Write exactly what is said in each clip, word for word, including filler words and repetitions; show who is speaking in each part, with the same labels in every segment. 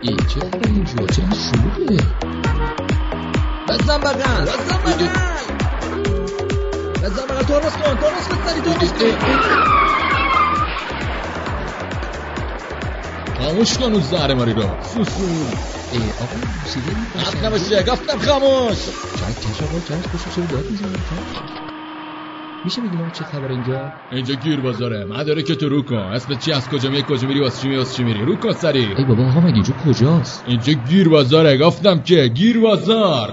Speaker 1: ای چه خبر اینجا؟ چرا شلوغه؟ بزن بغل بزن بغل بزن بغل ترمز کن ترمز کن سری ترمز کن خاموش کن اون زهر ماری رو سوسون. ای آقا موسیقی میپسن نمشه گفتم خاموش. چند کش آقا چند کش چرا داد میزنی؟ میشه بگیم چه خبر اینجا؟ اینجا گیر بازاره. مدارک تو رو کن. اسمت چی از کجا میای کجا میری واسه چی میای واسه چی میری؟ رو کن سری. ای بابا آقا مگه اینجا کجاست؟ اینجا گیر بازاره. گفتم که گیر بازار.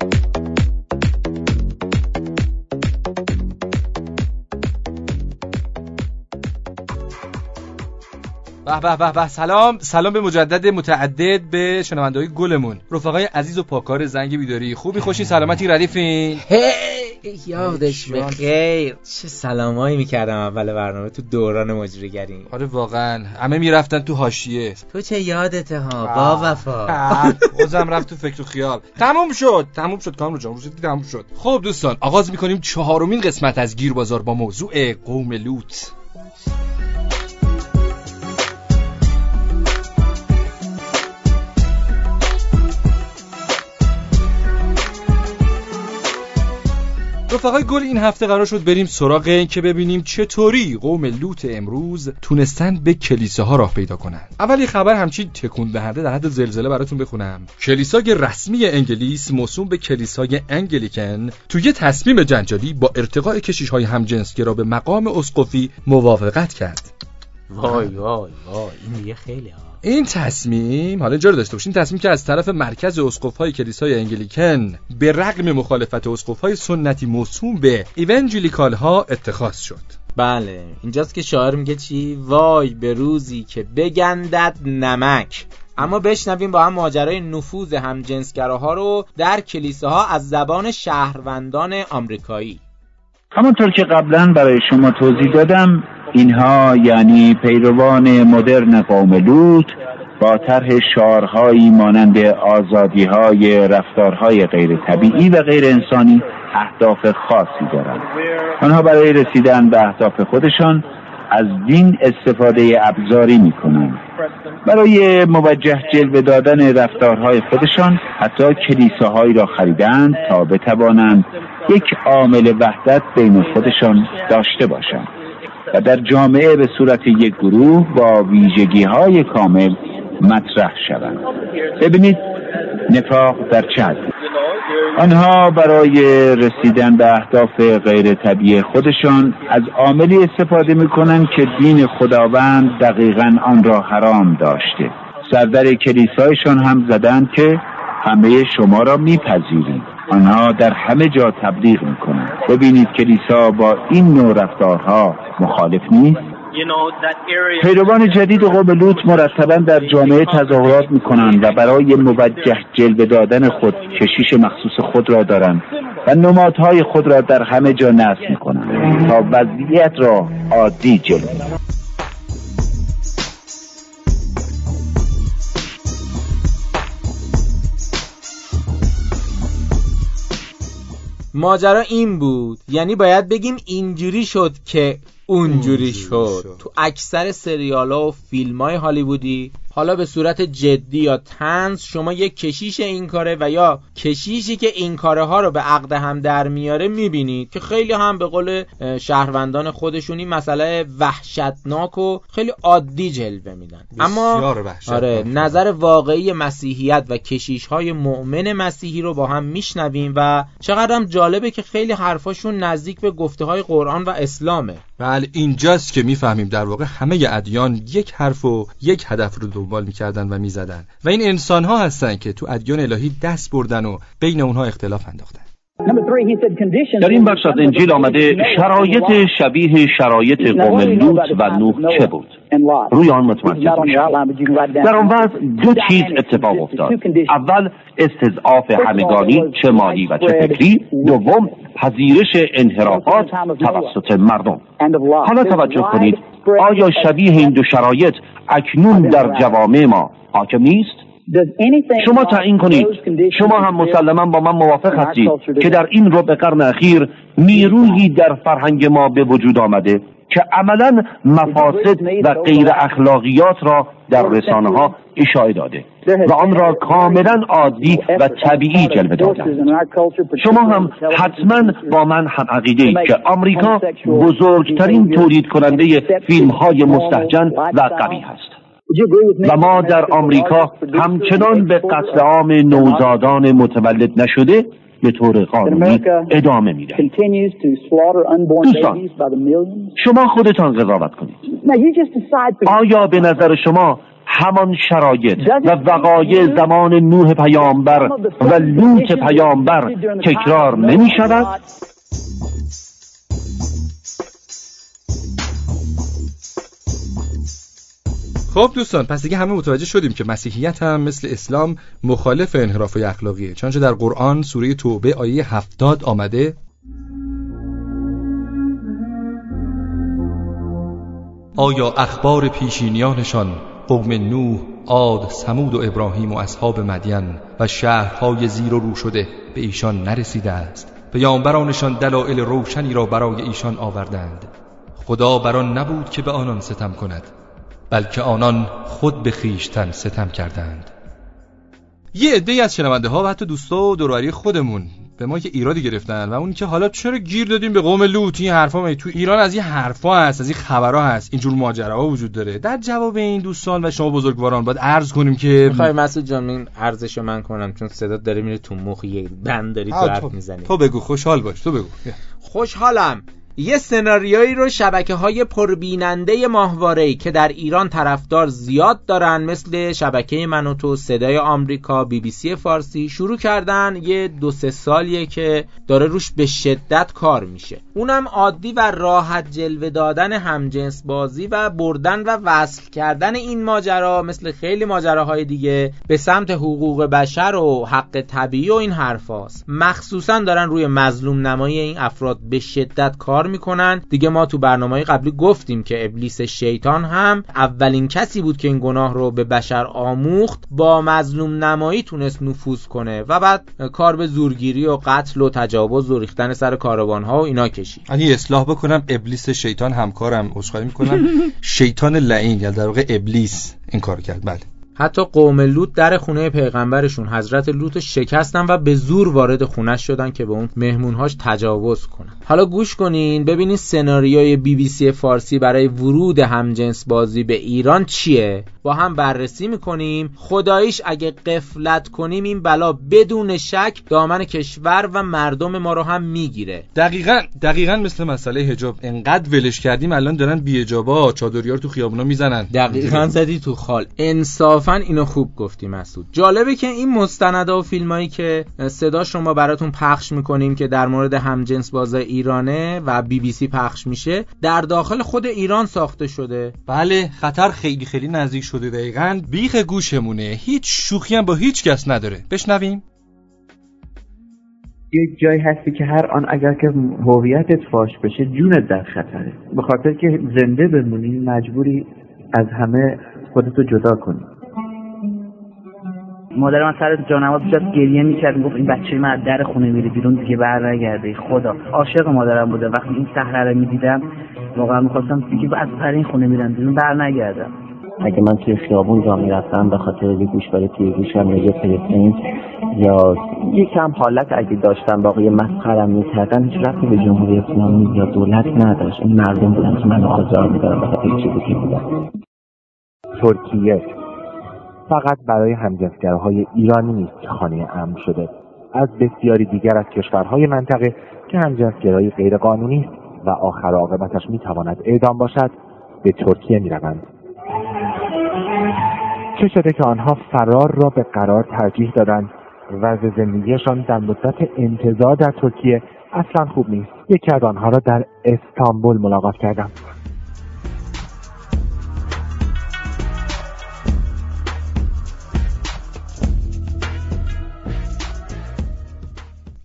Speaker 2: به به به به سلام سلام به مجدد متعدد به شنونده‌های گلمون، رفقای عزیز و پاکار زنگ بیداری. خوبی خوشی سلامتی ردیفین؟
Speaker 3: هی یادش بخیر. چه سلامایی میکردم اول برنامه تو دوران مجریگری.
Speaker 2: آره واقعا همه میرفتن تو حاشیه.
Speaker 3: تو چه یادته ها با وفا.
Speaker 2: بازم رفت تو فکر و خیال. تموم شد تموم شد کامرو جان روزی تموم شد. خب دوستان آغاز میکنیم چهارمین قسمت از گیر بازار با موضوع قوم لوط. رفقای گل این هفته قرار شد بریم سراغ این که ببینیم چطوری قوم لوط امروز تونستن به کلیساها راه پیدا کنن. اولی خبر همچین تکون دهنده در حد زلزله براتون بخونم. کلیسای رسمی انگلیس موسوم به کلیسای انگلیکن توی تصمیم جنجالی با ارتقاء کشیش‌های همجنسگرا به مقام اسقفی موافقت کرد.
Speaker 3: وای وای وای این دیگه خیلی ها.
Speaker 2: این تصمیم حالا اینجا رو داشته باشین، تصمیم که از طرف مرکز اسقف‌های کلیسای انگلیکن به رغم مخالفت اسقف‌های سنتی موسوم به ایونجلیکال‌ها اتخاذ شد.
Speaker 3: بله اینجاست که شاعر میگه چی؟ وای به روزی که بگندد نمک. اما بشنویم با هم ماجرای نفوذ همجنسگراها رو در کلیساها از زبان شهروندان آمریکایی.
Speaker 4: همونطور که قبلا برای شما توضیح دادم، اینها یعنی پیروان مدرن قوم لوط با طرح شعارهایی مانند آزادی‌های رفتارهای غیر طبیعی و غیر انسانی اهداف خاصی دارند. آنها برای رسیدن به اهداف خودشان از دین استفاده ابزاری می‌کنند. برای موجه جلوه دادن رفتارهای خودشان حتی کلیساهایی را خریدند تا بتوانند یک عامل وحدت بین خودشان داشته باشند و در جامعه به صورت یک گروه با ویژگی‌های کامل مطرح شوند. ببینید نفاق در چه حد. آنها برای رسیدن به اهداف غیر طبیعی خودشان از عاملی استفاده می‌کنند که دین خداوند دقیقاً آن را حرام داشته. سردر کلیسایشان هم زدند که همه شما را میپذیریم. آنها در همه جا تبلیغ میکنند. ببینید کلیسا با این نوع رفتارها مخالف نیست. پیروان جدید قوم لوط مرتباً در جامعه تظاهرات میکنند و برای موجه جلوه دادن خود کشیش مخصوص خود را دارند و نمادهای خود را در همه جا نصب میکنند تا وضعیت را عادی جلوه دهند.
Speaker 3: ماجرا این بود، یعنی باید بگیم اینجوری شد که اونجوری شد. تو اکثر سریال‌ها و فیلم‌های هالیوودی حالا به صورت جدی یا طنز شما یک کشیش این کاره و یا کشیشی که این کاره ها رو به عقد هم در میاره میبینید که خیلی هم به قول شهروندان خودشون این مسئله وحشتناک و خیلی عادی جلوه میدن. اما آره نظر واقعی مسیحیت و کشیش‌های مؤمن مسیحی رو با هم میشنویم و چقدر هم جالبه که خیلی حرفاشون نزدیک به گفته‌های قرآن و اسلامه.
Speaker 2: بله اینجاست که میفهمیم در واقع همه ادیان یک حرف و یک هدف رو دنبال میکردن و میزدن و این انسان ها هستن که تو ادیان الهی دست بردن و بین اونها اختلاف انداختن.
Speaker 5: در این بخش از انجیل آمده شرایط شبیه شرایط قوم لوط و نوح چه بود؟ روی آن متمرکز باشید. در آن وضع دو چیز اتفاق افتاد. اول استضعاف همگانی چه مالی و چه فکری. دوم پذیرش انحرافات توسط مردم. حالا توجه کنید، آیا شبیه این دو شرایط اکنون در جوامع ما حاکم نیست؟ شما تعیین کنید. شما هم مسلما با من موافق هستید که در این ربع قرن اخیر نیرویی در فرهنگ ما به وجود آمده که عملاً مفاسد و غیر اخلاقیات را در رسانه ها اشاعه داده و آن را کاملاً عادی و طبیعی جلوه دادند. شما هم حتماً با من هم عقیده اید که آمریکا بزرگترین تولید کننده فیلم های مستهجن و قبیح است و ما در آمریکا همچنان به قتل عام نوزادان متولد نشده به طور قانونی ادامه می‌دهیم. دوستان، شما خودتان قضاوت کنید. آیا به نظر شما همان شرایط و وقایع زمان نوح پیامبر و لوط پیامبر تکرار نمی‌شود؟
Speaker 2: خب دوستان، پس دیگه همه متوجه شدیم که مسیحیت هم مثل اسلام مخالف انحراف‌های اخلاقیه، چنانچه در قرآن سوره توبه آیه هفتاد آمده: آیا اخبار پیشینیانشان قوم نوح، عاد، ثمود و ابراهیم و اصحاب مدین و شهرهای زیر و رو شده به ایشان نرسیده است؟ پیامبرانشان دلایل روشنی را برای ایشان آوردند. خدا بر آن نبود که به آنان ستم کند، بلکه آنان خود به خویشتن ستم کردند. یه عده‌ای از شنونده ها و حتی دوستا و دوروبری خودمون به ما که ایرادی گرفتن و اون که حالا چرا گیر دادیم به قوم لوط، این حرفا می تو ایران از این حرفا هست، از این خبرها هست، اینجور ماجراها وجود داره. در جواب این دوستان و شما بزرگواران باید عرض کنیم که
Speaker 3: میخوای مسعود جان این عرضشو من کنم، چون صدا داره میره تو مخ، یه بند داری تو حرف میزنی.
Speaker 2: تو بگو، خوشحال باش، تو بگو.
Speaker 3: خوشحالم. یه سناریویی رو شبکه‌های پربیننده ماهواره‌ای که در ایران طرفدار زیاد دارن، مثل شبکه من و تو، صدای آمریکا، بی بی سی فارسی، شروع کردن. یه دو سه سالیه که داره روش به شدت کار میشه. اونم عادی و راحت جلوه دادن همجنس بازی و بردن و وصل کردن این ماجرا، مثل خیلی ماجراهای دیگه، به سمت حقوق بشر و حق طبیعی و این حرفاست. مخصوصا دارن روی مظلوم نمایی این افراد به شدت کار میکنن. دیگه ما تو برنامه‌های قبلی گفتیم که ابلیس شیطان هم اولین کسی بود که این گناه رو به بشر آموخت، با مظلوم نمایی تونست نفوذ کنه و بعد کار به زورگیری و قتل و تجاوز و ریختن سر کاروان‌ها و اینا کشید.
Speaker 2: اگه اصلاح بکنم، ابلیس شیطان همکارم، عذرخواهی میکنم، شیطان لعین، یعنی در واقع ابلیس این کار کرد. بله.
Speaker 3: حتی قوم لوط در خونه پیغمبرشون حضرت لوط شکستن و به زور وارد خونش شدن که به اون مهمونهاش تجاوز کنن. حالا گوش کنین ببینین سناریوی بی بی سی فارسی برای ورود همجنس بازی به ایران چیه. با هم بررسی میکنیم. خداییش اگه غفلت کنیم این بلا بدون شک دامن کشور و مردم ما رو هم میگیره.
Speaker 2: دقیقاً دقیقاً مثل مسئله حجاب، انقدر ولش کردیم الان دارن بی حجابا چادریار تو خیابونا میزنن.
Speaker 3: دقیقاً زدی تو خال. انصافاً اینو خوب گفتی مسعود. جالبه که این مستندها و فیلمایی که صداش رو ما براتون پخش میکنیم که در مورد همجنس بازی ایرانه و بی بی سی پخش میشه، در داخل خود ایران ساخته شده.
Speaker 2: بله، خطر خیلی خیلی نزدیک شده. دقیقاً بیخ گوشمونه. هیچ شوخی هم با هیچ کس نداره. بشنویم.
Speaker 6: یک جایی هستی که هر آن اگر که هویتت فاش بشه جونت در خطره. به خاطر که زنده بمونی مجبوری از همه خودتو جدا کنی.
Speaker 7: مادر من سر جانماز جات گریه میکرد، میگفت این بچه من از در خونه میره بیرون دیگه بر نگرده. خدا عاشق مادرم بوده. وقتی این صحنه رو میدیدم واقعا میخواستم دیگه از پر این خونه میرم بیرون بر نگردم.
Speaker 8: اگه من توی خیابون راه میرفتم به خاطر یه گوشواره توی گوشم یا یه پرسنت یا یکم حالت اگه داشتم واقعا مسخرم میکردن، هیچ ربطی به جمهوری اسلامی یا دولت نداشت. این مردم بودن که من آزار میدارم به خاطر چیزی که بودن.
Speaker 9: ترکیه فقط برای همجنسگراهای ایرانی نیست که خانه امن شده. از بسیاری دیگر از کشورهای منطقه که همجنسگرایی غیر قانونی است و آخر عاقبتش میتواند اعدام باشد به ترکیه میروند. چه شده که آنها فرار را به قرار ترجیح دادند. وضع زندگیشان در مدت انتظار در ترکیه اصلا خوب نیست. یکی از آنها را در استانبول ملاقات کردم.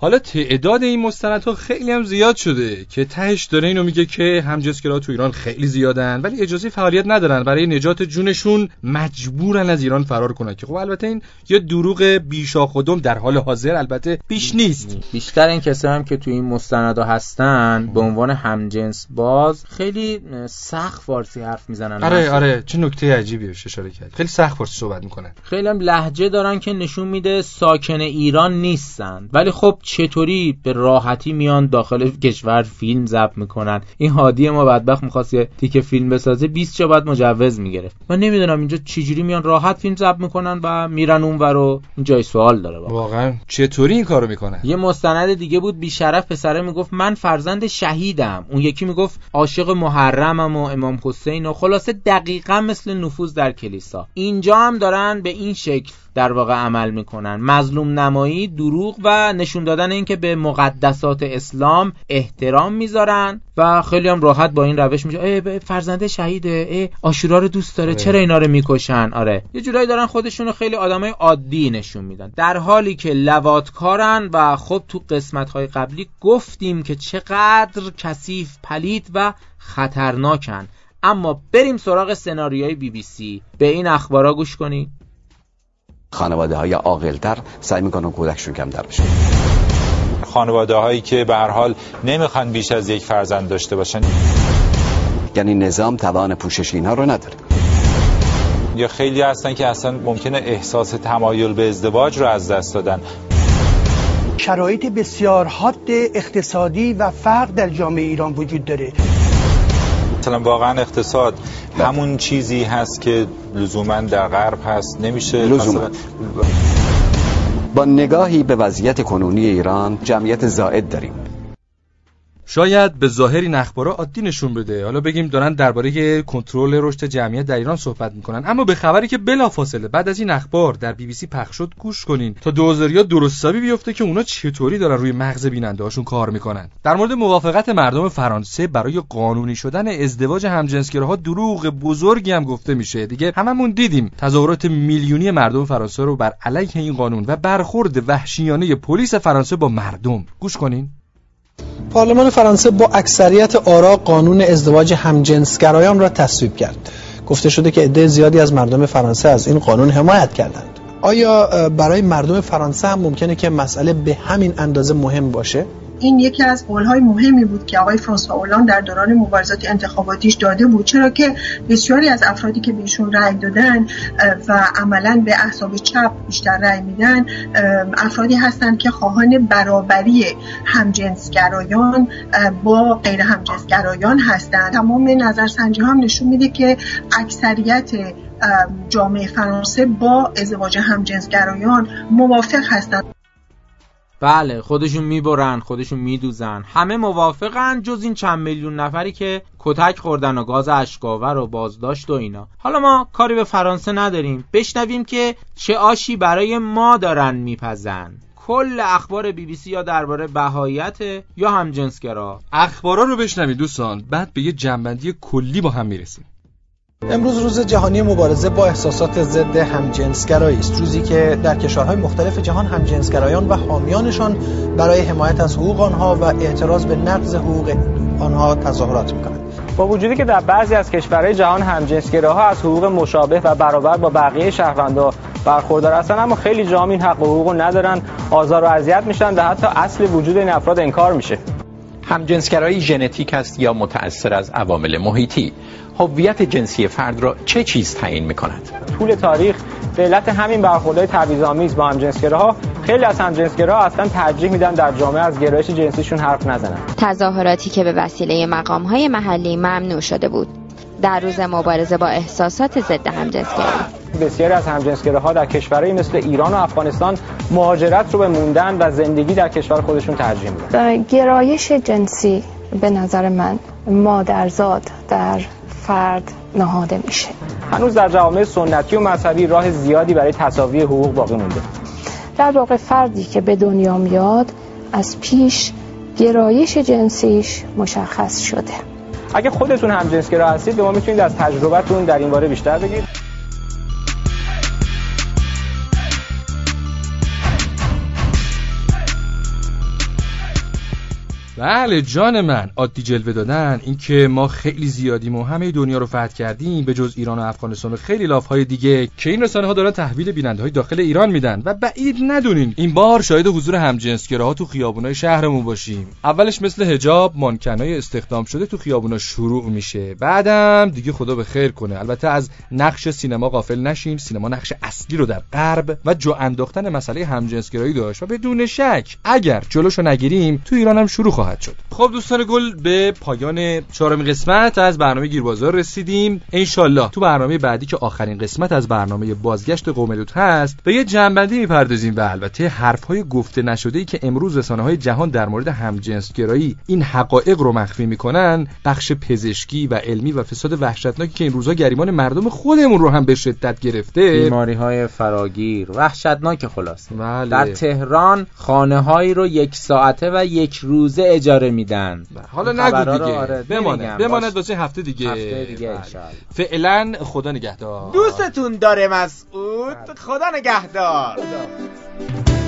Speaker 2: حالا تعداد این مستندها خیلی هم زیاد شده که تهش داره اینو میگه که همجنسگرا تو ایران خیلی زیادن ولی اجازه فعالیت ندارن، برای نجات جونشون مجبورن از ایران فرار کنن که خب البته این یه دروغ بیشاخ و دم در حال حاضر البته بیش نیست.
Speaker 3: بیشتر این کسایی هم که تو این مستندها هستن به عنوان همجنس باز خیلی سخت فارسی حرف میزنن.
Speaker 2: آره آره چه نکته عجیبی بهش اشاره کرد، خیلی سخت فارسی صحبت میکنن،
Speaker 3: خیلی هم لهجه دارن که نشون میده ساکن ایران نیستن، ولی خب چطوری به راحتی میان داخل کشور فیلم ضبط میکنن. این هادی ما بدبخت می‌خواست یه تیکه فیلم بسازه بیست جا بعد مجوز میگرفت. من نمیدونم اینجا چجوری میان راحت فیلم ضبط میکنن و میرن اونور رو. این جای سوال داره واقعا.
Speaker 2: واقعا چطوری این کارو میکنن؟
Speaker 3: یه مستند دیگه بود بیشرف پسره میگفت من فرزند شهیدم، اون یکی میگفت عاشق محرمم و امام حسین و خلاصه دقیقاً مثل نفوذ در کلیسا. اینجا هم دارن به این شکل در واقع عمل میکنن، مظلوم نمایی، دروغ و نشون دادن این که به مقدسات اسلام احترام میذارن و خیلی هم راحت با این روش میشه ای فرزنده شهیده، ای عاشورا رو دوست داره، چرا اینا رو میکشن. آره یه جورایی دارن خودشون رو خیلی آدمای عادی نشون میدن، در حالی که لواطکارن و خب تو قسمت‌های قبلی گفتیم که چقدر کثیف، پلید و خطرناکن. اما بریم سراغ سناریوی بی بی سی. به این اخبارا گوش کنید.
Speaker 10: خانواده های عاقل‌تر سعی میکنن کودکشون کمتر بشه.
Speaker 11: خانواده هایی که به هر حال نمیخوان بیش از یک فرزند داشته باشن،
Speaker 10: یعنی نظام توان پوشش اینها رو نداره.
Speaker 11: یا خیلی هستن که اصلا ممکنه احساس تمایل به ازدواج رو از دست دادن.
Speaker 12: شرایط بسیار حاد اقتصادی و فقر در جامعه ایران وجود داره.
Speaker 11: مثلا واقعا اقتصاد همون چیزی هست که لزوما در غرب هست، نمیشه
Speaker 10: لزوما. با نگاهی به وضعیت کنونی ایران جمعیت زائد داریم.
Speaker 2: شاید به ظاهر این اخبارا عادی نشون بده، حالا بگیم دارن درباره کنترل رشد جمعیت در ایران صحبت میکنن، اما به خبری که بلافاصله بعد از این اخبار در بی بی سی پخش شد گوش کنین تا دوزاریا درستابی بیفته که اونا چطوری دارن روی مغز بیننده هاشون کار میکنن. در مورد موافقت مردم فرانسه برای قانونی شدن ازدواج همجنسگراها دروغ بزرگی هم گفته میشه دیگه. هممون دیدیم تظاهرات میلیونی مردم فرانسه رو بر علیه این قانون و برخورد وحشیانه پلیس فرانسه با مردم. گوش کنین.
Speaker 13: پارلمان فرانسه با اکثریت آرا قانون ازدواج همجنسگرایان را تصویب کرد. گفته شده که عده زیادی از مردم فرانسه از این قانون حمایت کردند. آیا برای مردم فرانسه هم ممکنه که مسئله به همین اندازه مهم باشه؟
Speaker 14: این یکی از قول‌های مهمی بود که آقای فرانسوا اولاند در دوران مبارزات انتخاباتیش داده بود، چرا که بسیاری از افرادی که بهشون رأی دادن و عملاً به احزاب چپ بیشتر رأی میدن افرادی هستند که خواهان برابری همجنسگرایان با غیر همجنسگرایان هستند. تمام نظرسنجی‌ها هم نشون میده که اکثریت جامعه فرانسه با ازدواج همجنسگرایان موافق هستند.
Speaker 3: بله خودشون میبرن، خودشون میدوزن، همه موافقن جز این چند میلیون نفری که کتک خوردن و گاز اشک‌آور و بازداشت و اینا. حالا ما کاری به فرانسه نداریم، بشنویم که چه آشی برای ما دارن میپزن. کل اخبار بی بی سی یا درباره بهاییت یا همجنسگرا.
Speaker 2: اخبارا رو بشنوید دوستان، بعد به یه جنبندی کلی با هم میرسیم.
Speaker 13: امروز روز جهانی مبارزه با احساسات ضد همجنسگرایی است، روزی که در کشورهای مختلف جهان همجنسگرایان و حامیانشان برای حمایت از حقوق آنها و اعتراض به نقض حقوق آنها تظاهرات می‌کنند.
Speaker 15: با وجودی که در بعضی از کشورهای جهان همجنسگراها از حقوق مشابه و برابر با بقیه شهروندان برخوردار هستند، اما خیلی جامعه این حق و حقوق ندارن، آزار و اذیت میشن و حتی اصل وجود این افراد انکار میشه.
Speaker 16: همجنسگرایی ژنتیک است یا متأثر از عوامل محیطی؟ هویت جنسی فرد را چه چیز تعیین می‌کند؟
Speaker 15: طول تاریخ به علت همین برخوردهای تبعیض‌آمیز با همجنسگراها خیلی از همجنسگراها اصلا ترجیح میدن در جامعه از گرایش جنسیشون حرف نزنن.
Speaker 17: تظاهراتی که به وسیله مقام‌های محلی ممنوع شده بود در روز مبارزه با احساسات ضد همجنسگرایی.
Speaker 15: بسیاری از همجنسگراها در کشورهایی مثل ایران و افغانستان مهاجرت رو به موندن و زندگی در کشور خودشون ترجیح میدن.
Speaker 18: گرایش جنسی به نظر من مادرزاد در فرد نهاده میشه.
Speaker 15: هنوز در جوامع سنتی و مذهبی راه زیادی برای تساوی حقوق باقی مونده.
Speaker 18: در واقع فردی که به دنیا میاد از پیش گرایش جنسیش مشخص شده.
Speaker 15: اگه خودتون همجنسگرا هستید به ما میتونید از تجربتون در این باره بیشتر بگید.
Speaker 2: بله جان من، عادی جلوه دادن، این که ما خیلی زیادیم و همه دنیا رو فتح کردیم به جز ایران و افغانستان و خیلی لافهای دیگه که این رسانه ها دارن تحویل بیننده های داخل ایران میدن و بعید ندونین این بار شاهد حضور همجنسگراها تو خیابونای شهرمون باشیم. اولش مثل حجاب مانکنای استخدام شده تو خیابونا شروع میشه، بعدم دیگه خدا به خیر کنه. البته از نقش سینما غافل نشیم، سینما نقش اصلی رو در غرب و جا انداختن مسئله همجنسگرایی داشت و بدون شک اگر جلوشو نگیریم تو ایران هم شروع خواهد شد. خب دوستان گل، به پایان چهارمین قسمت از برنامه گیربازار رسیدیم. انشالله تو برنامه بعدی که آخرین قسمت از برنامه بازگشت قوم لوط هست به یه جنبندی میپردازیم و البته حرفهای گفته نشده‌ای که امروز رسانه‌های جهان در مورد همجنسگرایی این حقایق رو مخفی میکنن، بخش پزشکی و علمی و فساد وحشتناکی که این روزا گریبان مردم خودمون رو هم به شدت گرفته،
Speaker 3: بیماری‌های فراگیر وحشتناک خلاصه.
Speaker 2: بله.
Speaker 3: در تهران خانه‌هایی رو یک ساعته و یک روزه اجاره میدن.
Speaker 2: حالا نگو دیگه، آره بماند بماند واسه هفته دیگه.
Speaker 3: هفته دیگه انشالله.
Speaker 2: فعلا خدا نگهدار.
Speaker 3: دوستتون داره مسعود. خدا نگهدار.